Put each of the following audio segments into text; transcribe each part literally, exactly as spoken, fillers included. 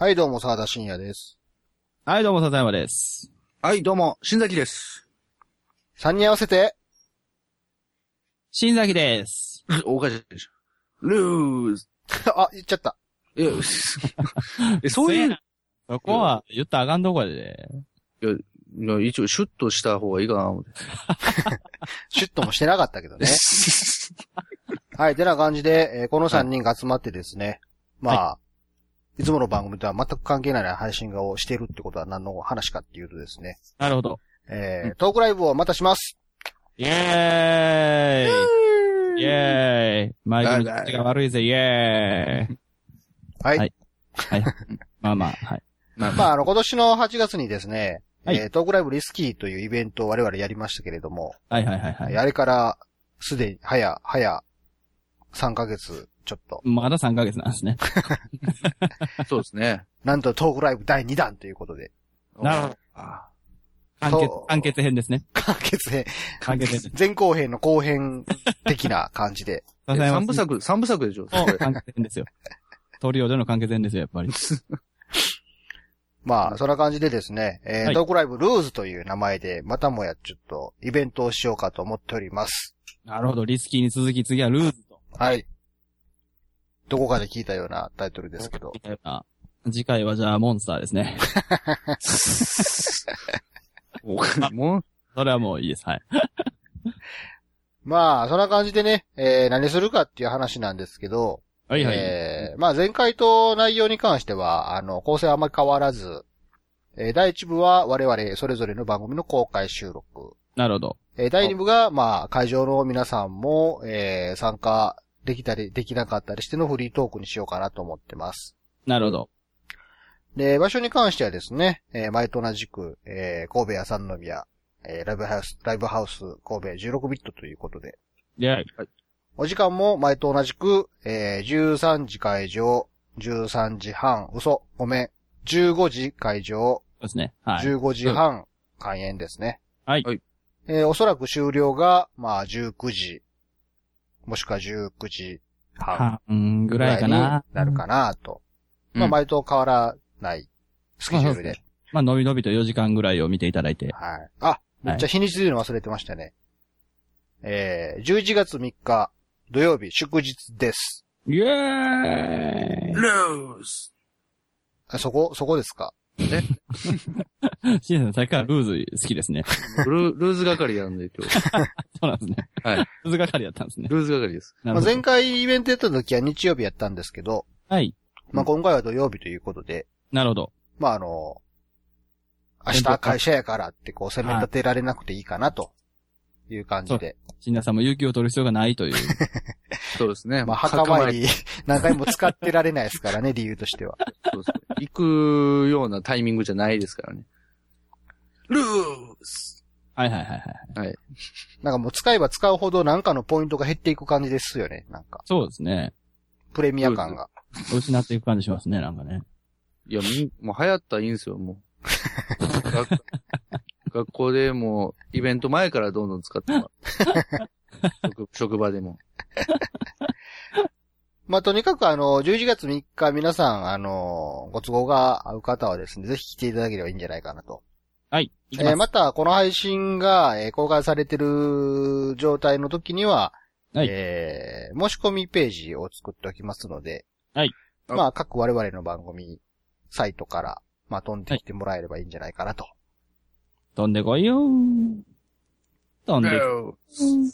はい、どうも、沢田信也です。 はい、どうも、笹山です。 はい、どうも、新崎です。 さんにん合わせて、 新崎です。 おかしいでしょ。ルーズ。 あ、言っちゃった。 いや、え、そういう。 そこは言ったらあかんとこやで。 いや、いや一応シュッとした方がいいかな、思って。 シュッともしてなかったけどね。はい、てな感じで、えー、このさんにんが集まってですね。まあ、はい、いつもの番組とは全く関係ない配信をしているってことは何の話かっていうとですね。 なるほど。 えー、トークライブをまたします。 イェーイイェーイマイクの口が悪いぜ、イェーイはい。 はい。はい。まあまあ、はい。 まあ、まあ、あの、今年のはちがつにですね、はい、えー、トークライブリスキーというイベントを我々やりましたけれども。 はいはいはいはい。 あれから、すでに、早、早、さんかげつ、ちょっと。 まださんかげつなんですね。 そうですね。 なんとトークライブだいにだんということで。 なるほど。完結、完結編ですね。 完結編。 完結編。 前後編の後編的な感じで。 三部作、三部作でしょ。 完結編ですよ。トリオでの完結編ですよ、やっぱり。 まあ、そんな感じでですね、えーはい、トークライブルーズという名前で、またもやちょっとイベントをしようかと思っております。 なるほど、リスキーに続き次はルーズと。 はい。どこかで聞いたようなタイトルですけど。 次回はじゃあモンスターですね。もう、それはもういいです。はい。 まあ、そんな感じでね、えー、何するかっていう話なんですけど、 はいはい。 えー、まあ前回と内容に関しては、あの、構成はあまり変わらず、えー、だいいち部は我々それぞれの番組の公開収録。 なるほど。 えー、だいに部が、まあ、会場の皆さんも、えー、参加できたり、できなかったりしてのフリートークにしようかなと思ってます。 なるほど。 で、場所に関してはですね、えー、前と同じく、えー、神戸や三宮、えー、ライブハウス、ライブハウス神戸じゅうろくビットということで。 いや、はい。 お時間も前と同じく、えー、じゅうさんじ会場、じゅうさんじはん、嘘、ごめん、じゅうごじ会場、 そうですね。はい。 じゅうごじはん開演ですね。 はい。 えー、おそらく終了が、まあ、じゅうくじ、もしくはじゅうくじはんぐらいになるかなと。まあ、前と変わらないスケジュールで。 まあ、のびのびとよじかんぐらいを見ていただいて。 はい。あ、めっちゃ日にちで言うの忘れてましたね。えー、じゅういちがつみっか土曜日祝日です。 イェーイルーズあ、そこ、そこですかえシンさん、さっきからルーズ好きですね。 ル, ルーズ係やんで、今日。 そうなんですね。 はい。 ルーズ係やったんですね。 ルーズ係です。 まあ、前回イベントやった時は日曜日やったんですけど、 はい。 まあ、今回は土曜日ということで、 なるほど。 まあ、あの、明日会社やからってこう攻め立てられなくていいかなという感じで。 新田さんも有給を取る必要がないという。 そうですね。 まあ、墓参り何回も使ってられないですからね、理由としては。 そうですね。行くようなタイミングじゃないですからね。ルーズはいはいはいはい。 はい。 なんかもう使えば使うほどなんかのポイントが減っていく感じですよね、なんか。 そうですね。 プレミア感が。 失っていく感じしますね、なんかね。 いや、み、もう流行ったらいいんですよ、もう。学, 学校でもう、イベント前からどんどん使ってもらう職, 職場でも。 まあ、とにかくあの、じゅういちがつみっか皆さん、あの、ご都合が合う方はですね、ぜひ来ていただければいいんじゃないかなと。 はい。 えー、また、この配信が、えー、公開されてる状態の時には、はい、えー、申し込みページを作っておきますので、 はい。 まあ、各我々の番組、サイトから、まあ、飛んできてもらえればいいんじゃないかなと。はい、 飛んでこいよー。飛んでこい。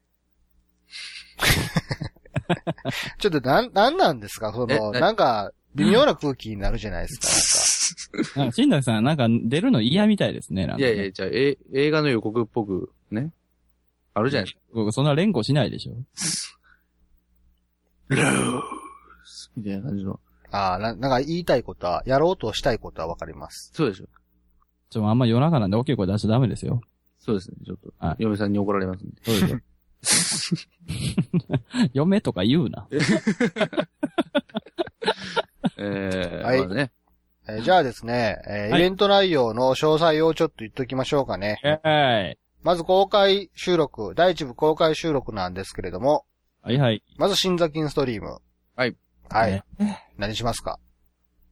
ちょっとなん、なんなんですかその、なんか、微妙な空気になるじゃないですか。 なんか。新田さん、なんか出るの嫌みたいですね。なんかねいやいや、じゃあ、え、映画の予告っぽく、ね。あるじゃないですか。 僕、そんな連呼しないでしょ。 ルースみたいな感じの。 ああ、な、なんか言いたいことは、やろうとしたいことはわかります。 そうでしょ。 ちょ、あんま夜中なんで大きい声出しちゃダメですよ。 そうですね、ちょっと。はい。嫁さんに怒られますんで。 そうですよ。嫁とか言うな。 えー、 はい。 まあね、 えー、じゃあですね、えーはい、イベント内容の詳細をちょっと言っときましょうかね。 はい。 まず公開収録、だいいち部公開収録なんですけれども。 はいはい。 まず新座金ストリーム。 はい。 はい。何しますか？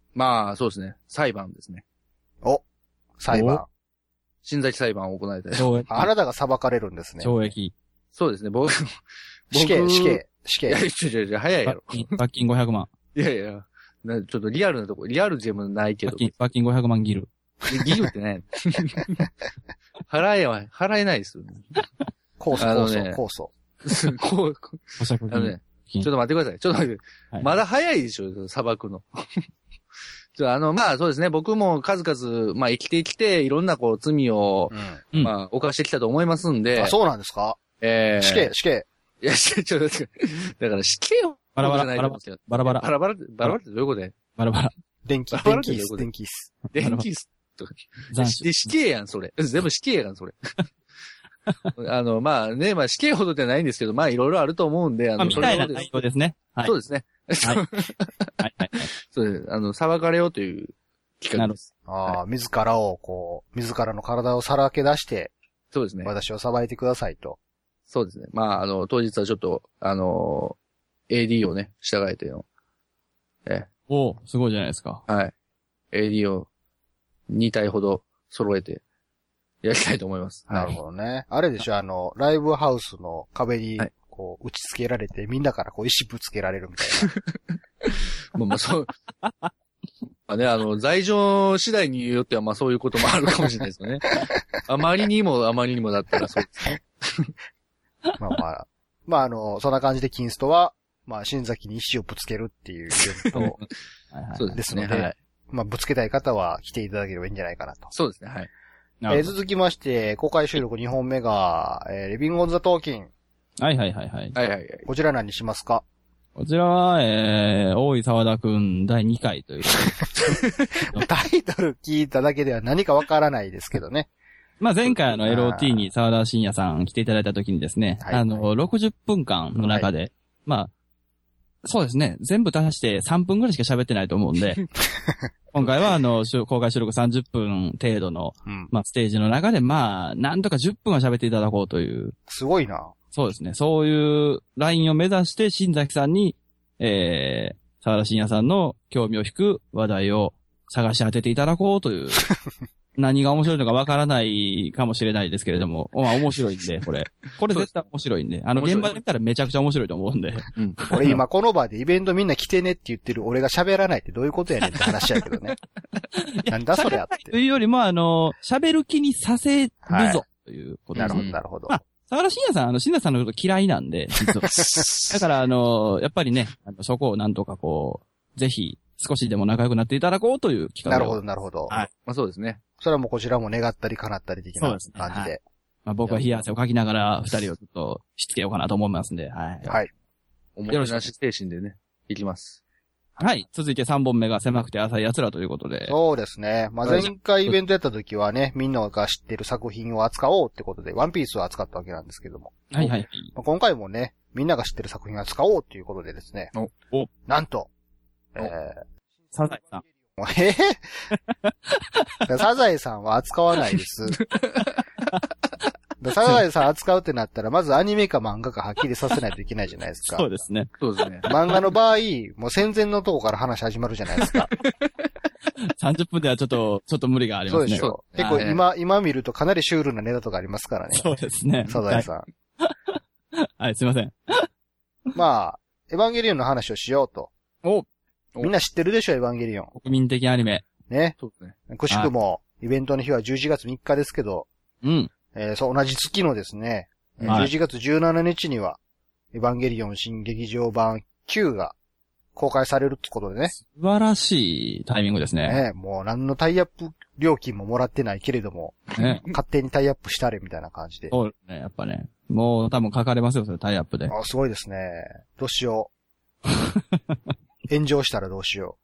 まあ、そうですね。裁判ですね。 お、裁判。 新崎裁判を行いたい。 懲役。 あなたが裁かれるんですね。 懲役。 そうですね。僕、 死刑、 僕死刑、死いや、 刑。 ちょちょちょ、早いやろ。 罰金ごひゃくまん。 いやいや、なちょっとリアルなとこ、リアルでもないけど罰。金、罰金ごひゃくまんギル。 ギルってね。払えは、払えないですよね。 控訴、控訴、 あのね控訴。 こう、 保釈あのね、 金。 ちょっと待ってください。ちょっと待って。 はいまだ早いでしょ、裁くの。ちょあの、まあそうですね。僕も数々、まあ生きてきて、いろんなこう罪を、 うん。 うんまあ犯してきたと思いますんで。 あ、そうなんですか？ えー、 死刑、死刑。 いや、ちょ、ちょ、だから死刑を、 バラバラ、 じゃないバラバラ、バラバラ、 バラバラって、バラバラってどういうことでバラバラ。 電気、 バラバラ電気椅子、 ってどういうこと電気椅子。 電気スとか。 斬で、 首。 死刑やん、それ。全部死刑やん、それ。あの、まあね、まあ死刑ほどじゃないんですけど、まあいろいろあると思うんで、あまあ、 の、 みたいなそれ内容ですね。はい。 そうですね。 はい。はい。はい。 そうです。あの、裁かれようという企画です。 ああ、自らを、こう、自らの体をさらけ出して、 そうですね。 私を裁いてくださいと。 そうですね。まあ、あの、当日はちょっと、あの、エーディー をね、従えての、え、 おーすごいじゃないですか。 はい。エーディー をに体ほど揃えて、やりたいと思います。 なるはい。 ほどね。あれでしょ、あの、ライブハウスの壁にはい、 こう、打ち付けられて、みんなからこう、石ぶつけられるみたいまあまあ、そう、まあね、あの、罪状次第によっては、まあそういうこともあるかもしれないですよね。あまりにも、あまりにもだったらそうですね。 な。まあまあ、まああの、そんな感じでキンストは、まあ、新崎に石をぶつけるっていうイベントはいはい。 そうですね。 ですのではい。 まあ、ぶつけたい方は来ていただければいいんじゃないかなと。 そうですね。はい。 えーなるほど続きまして、公開収録にほんめが、えー、リビングオンザトーキン。 はいはいはいはい。 はいはいはい。 こちら何にしますか？ こちらは、えー、大井沢田くんだいにかいという。 タイトル聞いただけでは何かわからないですけどね。 まあ前回あの エルオーティー に沢田信也さん来ていただいた時にですね、 はいあの、ろくじゅっぷんかんの中で、まあ、そうですね、全部足してさんぷんぐらいしか喋ってないと思うんで、今回はあの、しゅ公開収録さんじゅっぷん程度の、 うん。 まあステージの中で、まあ、なんとかじゅっぷんは喋っていただこうという、 すごいな。 そうですね、そういうラインを目指して新崎さんに、えー、沢田信也さんの興味を引く話題を探し当てていただこうという、何が面白いのかわからないかもしれないですけれども、まあ面白いんで、これ。これ絶対面白いんで、あの面白い現場で見たらめちゃくちゃ面白いと思うんで。 うん。 俺今この場でイベントみんな来てねって言ってる俺が喋らないってどういうことやねんって話やけどね。なんだそれあっとて。 いうよりも、あの、喋る気にさせるはいぞ、ということですね。 なるほど、なるほど。 まあ沢田信也さん、あの、信也さんのこと嫌いなんで、実は。だから、あの、やっぱりね、あのそこをなんとかこう、ぜひ、少しでも仲良くなっていただこうという企画を。 なるほど、なるほど。 はいまあそうですね。 それはもうこちらも願ったり叶ったり的なそうですね感じで。 まあ、僕は冷や汗をかきながら、二人をちょっと、しつけようかなと思いますんで、はい。 はい。 おもてなし精神でね、いきます。 はい。続いてさんぼんめが狭くて浅い奴らということで。 そうですね。まあ、前回イベントやった時はね、みんなが知ってる作品を扱おうってことで、ワンピースを扱ったわけなんですけども。 はいはい。 まあ今回もね、みんなが知ってる作品を扱おうっていうことでですね。 お、お、 なんと、えおー、 サザエさん。 えー、サザエさんは扱わないです。サザエさん扱うってなったら、まずアニメか漫画かはっきりさせないといけないじゃないですか。 そうですね。 そうですね。 漫画の場合、もう戦前のとこから話始まるじゃないですか。 さんじゅっぷんではちょっと、ちょっと無理がありますね。 そうでしょ。 そう結構今、今見るとかなりシュールなネタとかありますからね。 そうですね。 サザエさん。 はい、はい、すいません。 まあ、エヴァンゲリオンの話をしようと。 お、 みんな知ってるでしょ、エヴァンゲリオン。 国民的アニメ。 ね。 そうですね。 くしくも、イベントの日はじゅういちがつみっかですけど、 うん。 えーそう、同じ月のですね、えーはいじゅういちがつじゅうしちにちには、エヴァンゲリオン新劇場版きゅうが公開されるってことでね。 素晴らしいタイミングですね。 ね、もう何のタイアップ料金ももらってないけれども、 ね。 勝手にタイアップしたれみたいな感じで。 そうですね、やっぱね。もう多分書かれますよ、それタイアップで。 あ、すごいですね。どうしよう。炎上したらどうしよ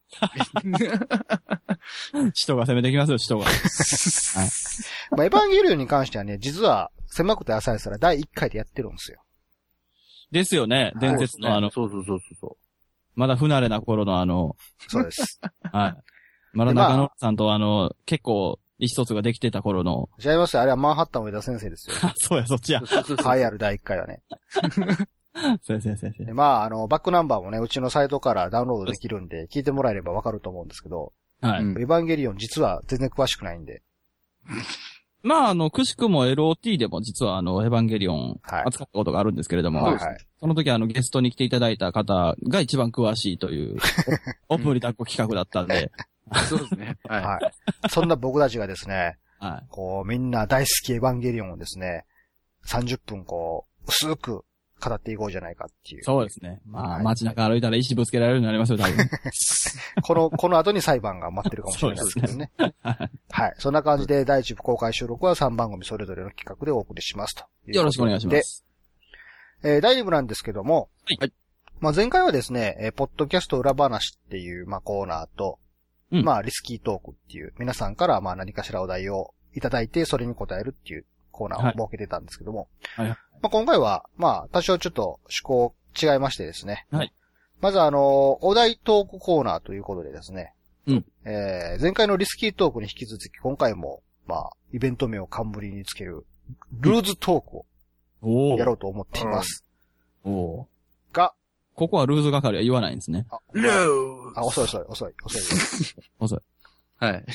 使徒が攻めてきますよ、使徒が。 う。まあ、エヴァンゲリオンに関してはね、実は狭くて浅いさらだいいっかいでやってるんですよ。 ですよね、伝説のあの、 そうそうそうそまだ不慣れな頃のあの、 そうです。 はい。まだ中野さんとあの、結構、意思疎通ができてた頃の、 違いますよ。あれはマンハッタン上田先生ですよ。 あ、そうや、そっちや。 う。。そうそうそう栄えあるだいいっかいはね。 そうそうそうそうで。まあ、あの、バックナンバーもね、うちのサイトからダウンロードできるんで、聞いてもらえればわかると思うんですけど、 はい。 うんエヴァンゲリオン実は全然詳しくないんで。 まあ、あの、くしくも エルオーティー でも実はあの、エヴァンゲリオンはい。 扱ったことがあるんですけれども、 はいはい。 その時あの、ゲストに来ていただいた方が一番詳しいという、オープンリタッコ企画だったんで、 そうですね。はい。 はい。そんな僕たちがですね、 はい。 こう、みんな大好きエヴァンゲリオンをですね、さんじゅっぷんこう、薄く語っていこうじゃないかっていう。 そうですね。まあ、 はい街中歩いたら石ぶつけられるようになりますよ、多分。 この、この後に裁判が待ってるかもしれないですけどね。はい。そんな感じで第一部公開収録はさんばん組それぞれの企画でお送りしますということで。 よろしくお願いします。 えー、だいに部なんですけども、 はい。 まあ、前回はですね、えー、ポッドキャスト裏話っていう、まあ、コーナーと、 うんまあ、リスキートークっていう、皆さんから、まあ、何かしらお題をいただいて、それに答えるっていうコーナーを設けてたんですけども、 はいはいまあ、今回は、まあ、多少ちょっと趣向違いましてですね。 はい。 まずあの、お題トークコーナーということでですね。 うん。 えー、前回のリスキートークに引き続き、今回も、まあ、イベント名を冠につける、ルーズトークをおやろうと思っています。 おおが、 ここはルーズ係は言わないんですね。 あ、 ルーあ遅い遅い、遅い、遅い。 遅い。 はい。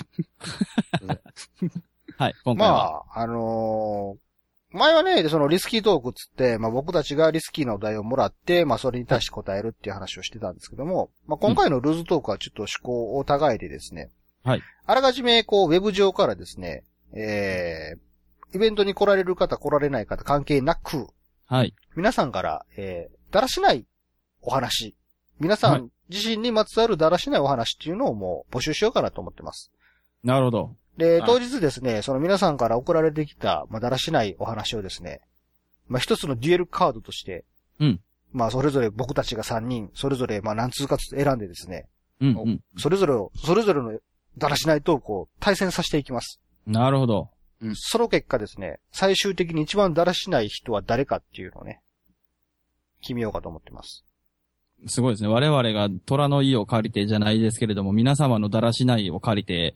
はい、今ま回は。 あ、あのー前はね、そのリスキートークっつって、まあ僕たちがリスキーなお題をもらって、まあそれに対して答えるっていう話をしてたんですけども、まあ今回のルーズトークはちょっと趣向を互いでですね、 はい。 あらかじめこうウェブ上からですね、えー、イベントに来られる方来られない方関係なく、 はい。 皆さんから、えー、だらしないお話、皆さはいん自身にまつわるだらしないお話っていうのをもう募集しようかなと思ってます。 なるほど。 で、 はい当日ですね、その皆さんから送られてきた、まあ、だらしないお話をですね、まあ、一つのデュエルカードとして、 うん。 まあ、それぞれ僕たちがさんにん、それぞれ、まあ、何通かずつ選んでですね、 うん、うん。 それぞれを、それぞれのだらしないトークを対戦させていきます。 なるほど。 その結果ですね、最終的に一番だらしない人は誰かっていうのをね、決めようかと思ってます。 すごいですね。我々が虎の意を借りてじゃないですけれども、皆様のだらしないを借りて、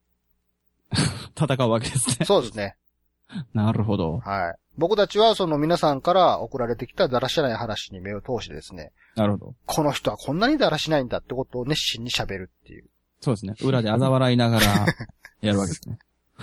戦うわけですね。 そうですね。 なるほど。 はい。僕たちはその皆さんから送られてきただらしない話に目を通してですね、 なるほど。 この人はこんなにだらしないんだってことを熱心に喋るっていう。 そうですね。裏で嘲笑いながらやるわけですね。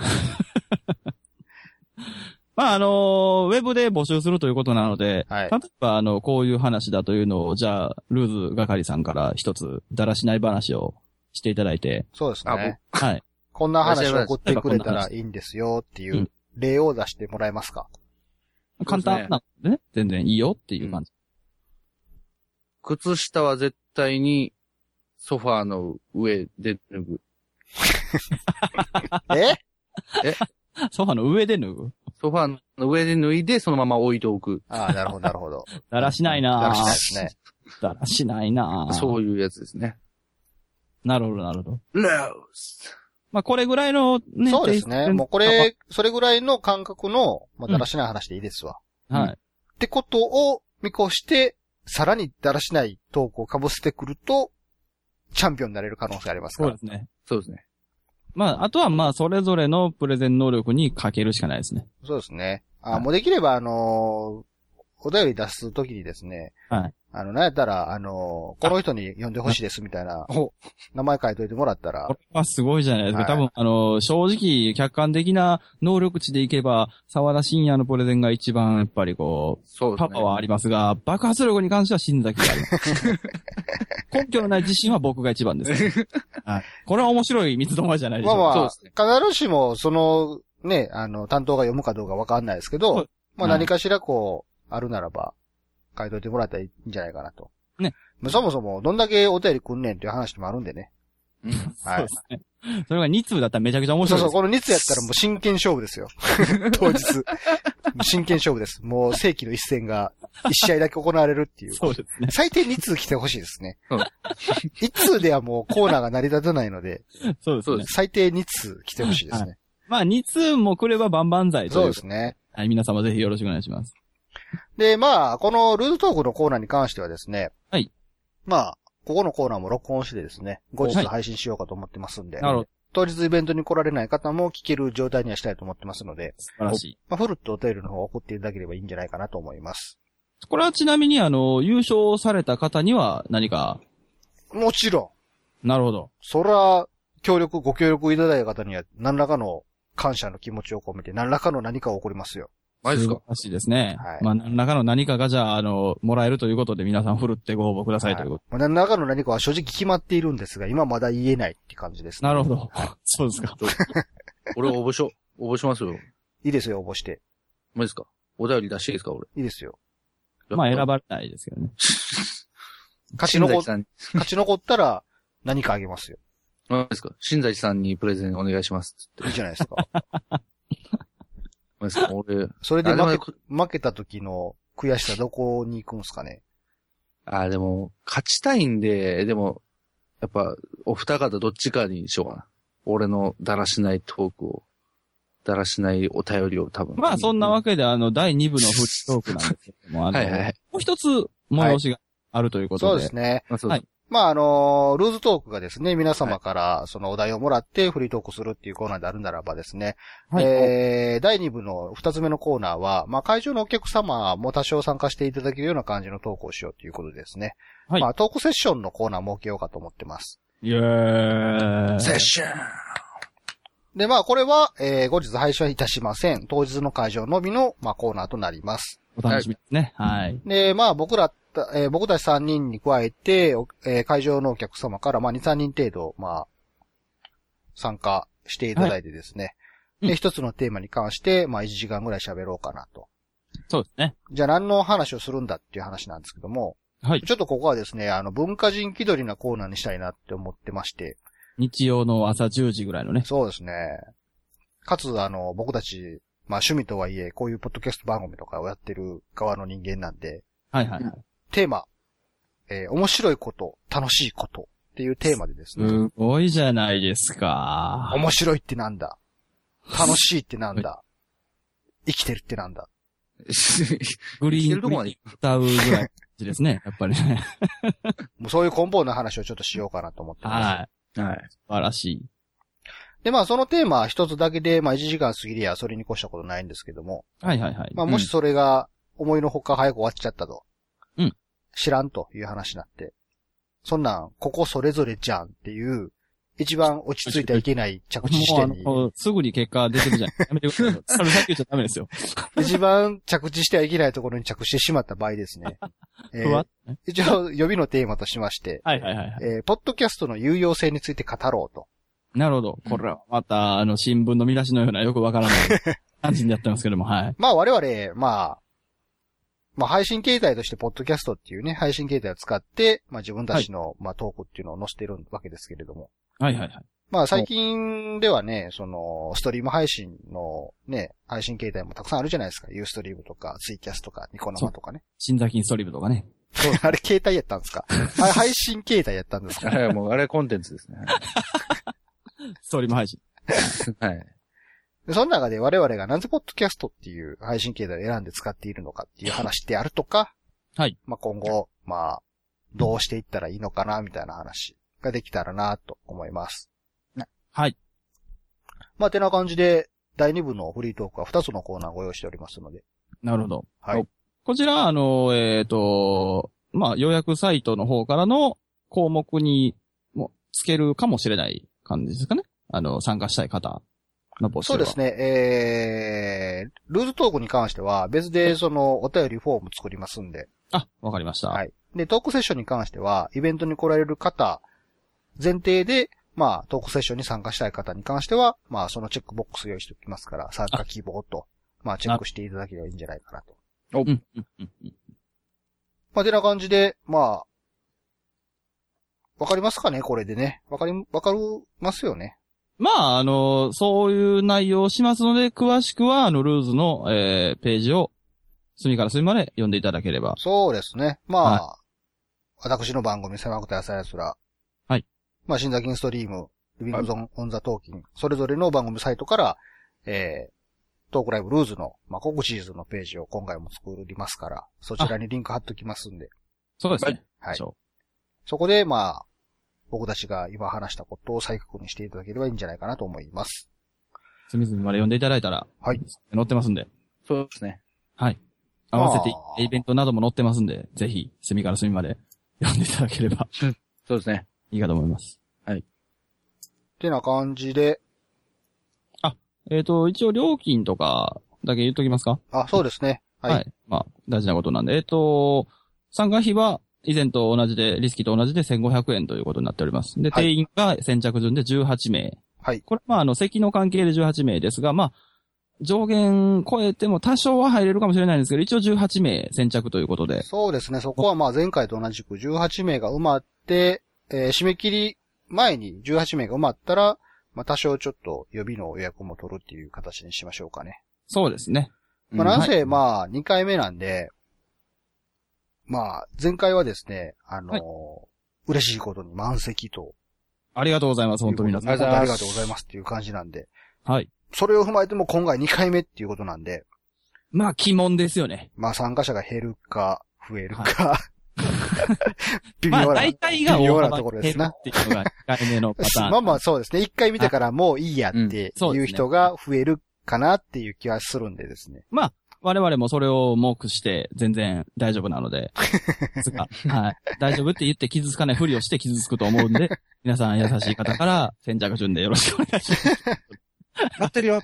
まあ、あのーウェブで募集するということなので、 はい例えば、あの、こういう話だというのを、じゃあ、ルーズ係さんから一つ、だらしない話をしていただいて、 そうですね。 はい。 こんな話を送ってくれたらいいんですよっていううん例を出してもらえますか？ 簡単なんでね、全然いいよっていう感じ。 靴下は絶対にソファーの上で脱ぐ。 えソファの上で脱ぐソファーの上で脱いでそのまま置いておく。 ああ、なるほど、なるほど。 だらしないなぁ。 だらしないですね。 だらしないなぁ。 そういうやつですね。 なるほど、なるほど。 ルーズ。 まあ、これぐらいのね、 そうですね。 テイストもうこれ、それぐらいの感覚の、まあ、だらしない話でいいですわ。 はい。 ってことを見越して、さらにだらしないトークを被せてくると、チャンピオンになれる可能性ありますからそうで。すね。 そうですね。 まあ、あとはまあ、それぞれのプレゼン能力にかけるしかないですね。 そうですね。あ、 はいもうできれば、あのーお便り出すときにですね、 はい。 あの、なんやったら、あのーこの人に呼んでほしいですみたいな、 お、 名前書いといてもらったらこ、れはすごいじゃないですか。 はい多分、あの、正直、客観的な能力値でいけば、沢田信也のプレゼンが一番、やっぱりこう、 そうですね。 パワーはありますが、爆発力に関しては新崎があります。根拠のない自信は僕が一番です。はい。これは面白い三つどもえじゃないでしょうか。 まあまあ、 そうですね必ずしも、その、ね、あの、担当が読むかどうかわかんないですけそうど、まあはい何かしらこう、あるならば、書いといてもらったらいいんじゃないかなと。 ね。 まあそもそも、どんだけお便りくんねんっていう話もあるんでね。 うんはいそうですね。それがに通だったらめちゃくちゃ面そうそう、 白いです。 このにつやったらもう真剣勝負ですよ。当日。もう真剣勝負です。もう世紀の一戦がいち試合だけ行われるっていう。 そうですね。 最低に通来てほしいですね。 うんいち通ではもうコーナーが成り立たないので、 そうですねそうで。 最低に通来てほしいですね。 まあ、に通も来れば万々歳とそいうう。 ですね。 はい、皆様ぜひよろしくお願いします。 で、まあ、このルーズトークのコーナーに関してはですね。 はい。 まあ、ここのコーナーも録音してですね、後日はい配信しようかと思ってますんで。 なるほど。 当日イベントに来られない方も聞ける状態にはしたいと思ってますので、 素晴らしい。 まあ、フルットお便りの方を送っていただければいいんじゃないかなと思います。 これはちなみに、あの、優勝された方には何か。 もちろん。なるほど。 そら、協力、ご協力いただいた方には、何らかの感謝の気持ちを込めて、何らかの何か起こりますよ。 マジですか？ 素晴らしいですね。 はい。 まあ、何らかの何かが、じゃあ、あの、もらえるということで、皆さん振るってご応募くださいということ。 はい、まあ、何らかの何かは正直決まっているんですが、今まだ言えないって感じですね。 なるほど。そうですか。 俺応募しよう。応募しますよ。 いいですよ、応募して。 マジですか？お便り出していいですか、俺。 いいですよ。 まあ、選ばれないですけどね。 勝ち残っ、勝ち残ったら何かあげますよ。 マジですか？新崎さんにプレゼンお願いしますって。 いいじゃないですか。 マジですか？俺。 それで負け、負けた時の悔しさどこに行くんすかね？ ああ、でも、勝ちたいんで、でも、やっぱ、お二方どっちかにしようかな。俺のだらしないトークを。だらしないお便りを多分。 まあそんなわけであのだいに部のフリートークなんですけども、あの、 はいはいはい、 もう一つ催しがあるということで。 そうですね。 はい。 まああのー、ルーズトークがですね、皆様からそのお題をもらってフリートークするっていうコーナーであるならばですね、はい、えー、だいに部の二つ目のコーナーは、まあ会場のお客様も多少参加していただけるような感じのトークをしようということでですね。はい。まあトークセッションのコーナー設けようかと思ってます。 イェーイ。 セッション。 で、まあ、これは、えー、後日配信はいたしません。当日の会場のみの、まあ、コーナーとなります。 お楽しみですね。はい。 で、まあ、僕ら、えー、僕たちさんにんに加えて、えー、会場のお客様から、まあ、に、さんにん程度、まあ、参加していただいてですね。はい、で、一、うん、つのテーマに関して、まあ、いちじかんぐらい喋ろうかなと。 そうですね。 じゃあ、何の話をするんだっていう話なんですけども。はい。ちょっとここはですね、あの、文化人気取りなコーナーにしたいなって思ってまして。 日曜の朝じゅうじぐらいのね。 そうですね。かつ、あの、僕たち、まあ趣味とはいえ、こういうポッドキャスト番組とかをやってる側の人間なんで。 はいはいはい。 テーマ、えー、面白いこと、楽しいことっていうテーマでですね。 すごいじゃないですか。 面白いってなんだ？楽しいってなんだ？生きてるってなんだ？ グリーングリーン歌うぐらいですね、やっぱりね。 もうそういう根本の話をちょっとしようかなと思ってます。 はい。はい。素晴らしい。 で、まあ、そのテーマは一つだけで、まあ、いちじかん過ぎりゃそれに越したことないんですけども。 はいはいはい。 まあ、もしそれが思いのほか早く終わっちゃったと。 うん。 知らんという話になって。そんなん、ここそれぞれじゃんっていう、一番落ち着いてはいけない着地地点に。 もうすぐに結果出てるじゃん。やめてください。それさっき言っちゃダメですよ。 一番着地してはいけないところに着地してしまった場合ですね。えー、一応、予備のテーマとしまして。 はいはいはい、はい。 えー、ポッドキャストの有用性について語ろうと。 なるほど。これはまた、あの、新聞の見出しのようなよくわからない感じにやってますけども、はい。 まあ我々、まあ、まあ配信形態としてポッドキャストっていうね、配信形態を使って、まあ自分たちの、はい、まあトークっていうのを載せてるわけですけれども。 はいはいはい。 まあ最近ではね、その、ストリーム配信のね、配信形態もたくさんあるじゃないですか。ユーストリームとか、ツイキャスとか、ニコ生とかね。 新座金ストリームとかね。 そう、あれ形態やったんですか？あれ配信形態やったんですか？ あれもう、あれコンテンツですね。 ストリーム配信。 はい。で、その中で我々がなぜポッドキャストっていう配信形態を選んで使っているのかっていう話であるとか、 はい。 まあ今後、まあ、どうしていったらいいのかな、みたいな話ができたらな、と思います。 はい。 まあ、てな感じで、だいに部のフリートークはふたつのコーナーをご用意しておりますので。 なるほど。 はい。 こちら、あの、えっと、まあ、予約サイトの方からの項目にもつけるかもしれない感じですかね。あの、参加したい方の募集は。 そうですね。えー、ルーズトークに関しては別でそのお便りフォーム作りますんで。 あ、わかりました。 はい。で、トークセッションに関しては、イベントに来られる方前提で、まあ、トークセッションに参加したい方に関しては、まあ、そのチェックボックス用意しておきますから、参加希望と、まあ、チェックしていただければいいんじゃないかなと。 お、うん、うん、うん。 まあ、てな感じで、まあ、わかりますかねこれでね。わかり、わかりますよね。 まあ、あの、そういう内容をしますので、詳しくは、あの、ルーズの、えー、ページを、隅から隅まで読んでいただければ。 そうですね。まあ、はい、私の番組、狭くて朝やつら。 はい。 まあ、新座金ストリーム、リビングゾンオンザトーキン、それぞれの番組サイトから、えー、トークライブルーズの、まあ、告知図のページを今回も作りますから、そちらにリンク貼っときますんで。 そうですね。 はい。そこで、まあ、僕たちが今話したことを再確認していただければいいんじゃないかなと思います。 隅々まで読んでいただいたら、 はい。 載ってますんで。 そうですね。 はい。 合わせてイベントなども載ってますんで、ぜひ、隅から隅まで読んでいただければ。 そうですね。 いいかと思います。 はい。 ってな感じで。 あ、えっと、一応料金とかだけ言っときますか？ あ、そうですね。はい。はい、 まあ、大事なことなんで。えっと、参加費は以前と同じで、リスキと同じでせんごひゃくえんということになっております。で、定員が先着順でじゅうはちめい。はい。これ、まあ、あの、席の関係でじゅうはちめいですが、まあ、上限超えても多少は入れるかもしれないんですけど、一応じゅうはちめい先着ということで。 そうですね。そこはまあ前回と同じくじゅうはちめいが埋まって、えー、締め切り前にじゅうはちめいが埋まったら、まあ多少ちょっと予備の予約も取るっていう形にしましょうかね。 そうですね。 まあなんせ、まあにかいめなんで、まあ前回はですね、あのーはい、嬉しいことに満席と。 ありがとうございます。本当に皆さん。 ありがとうございますっていう感じなんで。 はい。 それを踏まえても今回にかいめっていうことなんで。 まあ、鬼門ですよね。 まあ、参加者が減るか、増えるか。はい、 微妙な、まあ、大体が微妙なところですな。 っていうのがいっかいめのパターン。 まあまあ、そうですね。いっかい見てからもういいやっていう人が増えるかなっていう気はするんでですね。 まあ、我々もそれを目して全然大丈夫なので。はい。大丈夫って言って傷つかないふりをして傷つくと思うんで、皆さん優しい方から先着順でよろしくお願いします。 待ってるよ。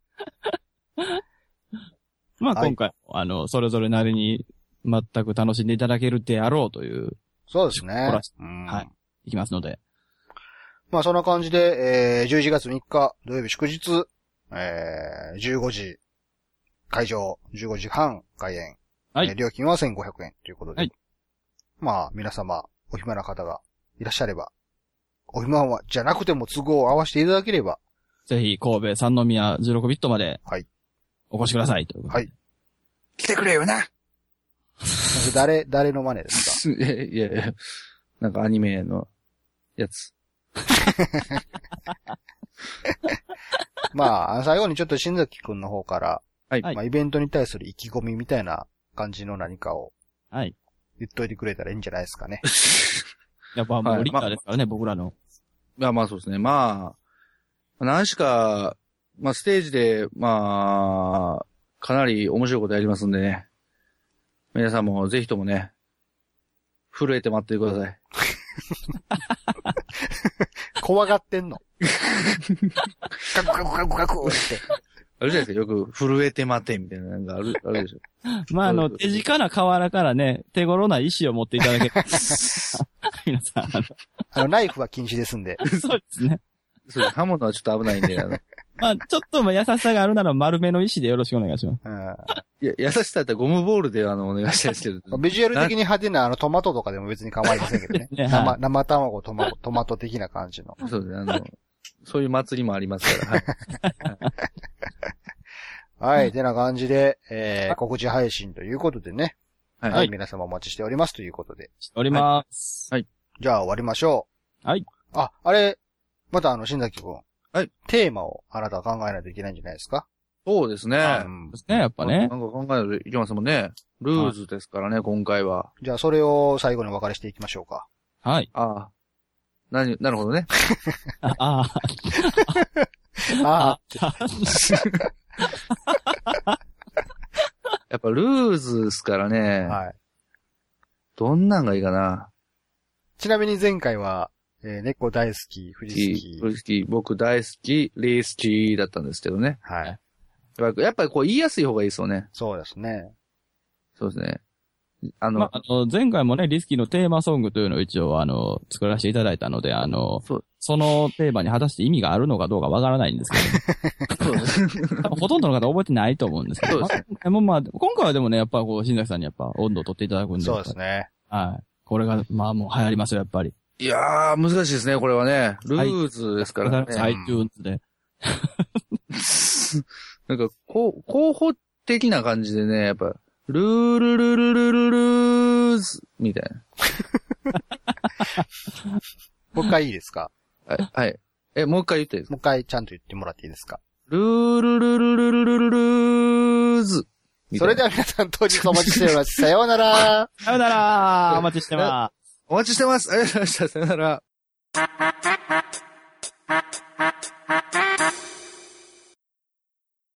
まあ今回、はい、あの、それぞれなりに全く楽しんでいただけるであろうという。 そうですね。 はい。いきますので。 まあそんな感じで、えー、じゅういちがつみっか土曜日祝日、えー、じゅうごじ会場、じゅうごじはん開演。はい。えー、料金はせんごひゃくえんということで。はい。まあ皆様、お暇な方がいらっしゃれば、お暇は、じゃなくても都合を合わせていただければ、 ぜひ、神戸三宮じゅうろくビットまで。はい。お越しください。 はい。 来てくれよな。 誰、誰の真似ですか？ いやいやいや、なんかアニメのやつ。 まあ、最後にちょっと新崎くんの方から、 はい。 まあ、イベントに対する意気込みみたいな感じの何かを、 はい。 言っといてくれたらいいんじゃないですかね。 やっぱもうリーダーですからね、はい、僕らの。 いや、まあそうですね。まあ、何しか、まあ、ステージで、まあ、かなり面白いことやりますんでね。皆さんもぜひともね、震えて待っててください。 怖がってんの。ガクガクガクガクって。 あるじゃないですか。よく、震えて待て、みたいな、なんかある、あるでしょ。 まあ、あの、手近な河原からね、手頃な石を持っていただけたら。皆さん、あの、 あの、ナイフは禁止ですんで。 そうですね。 そうです。刃物はちょっと危ないんで、あの。 まあ、ちょっと優しさがあるなら丸めの石でよろしくお願いします。 うん、 いや、優しさだったらゴムボールであの、お願いしたいですけど。 ビジュアル的に派手なあの、トマトとかでも別に構いませんけどね。ね生、はい、生卵トマト、トマト的な感じの。 そうですね、あの、そういう祭りもありますから。 はい。はい、てな感じで、えー、告知配信ということでね。はい。はい、皆様お待ちしておりますということで。 しております。 はい。 じゃあ終わりましょう。はい。 あ、あれ、またあの、新崎くん。 はい。 テーマをあなたは考えないといけないんじゃないですか？ そうですね。 うん。ですね、やっぱね。 なんか考えないといけますもんね。ルーズですからね、はい、今回は。 じゃあそれを最後にお別れしていきましょうか。 はい。 ああ。なに、なるほどね。 ああ。 ああ。 やっぱルーズですからね。 はい。 どんなんがいいかな。 ちなみに前回は、えー、猫大好き、藤好き。 藤好き、僕大好き、リー好きだったんですけどね。 はい。 やっぱり、やっぱりこう言いやすい方がいいですよね。 そうですね。 そうですね。あの、 まあ、あの前回もね、リスキーのテーマソングというのを一応、あの、作らせていただいたので、あの、そ, そのテーマに果たして意味があるのかどうかわからないんですけど、ね、そうです。多分ほとんどの方覚えてないと思うんですけど、そうですね。まあ、もまあ、今回はでもね、やっぱこう、新崎さんにやっぱ温度を取っていただくんで。 そうですね。 はい。これが、まあもう流行りますよ、やっぱり。 いやー、難しいですね、これはね。ルーズですからね。はい、 iTunes で。 なんか、こう、候補的な感じでね、やっぱ、ルールルルルルルーズみたいな。 もう一回いいですか？ はい、はい。え、もう一回言っていいですか？ もう一回ちゃんと言ってもらっていいですか？ ルールルルルルルルルーズ。 それでは皆さん当日お待ちしております。さようなら。 さようなら。お待ちしてます。 お待ちしてます。ありがとうございました。さようなら。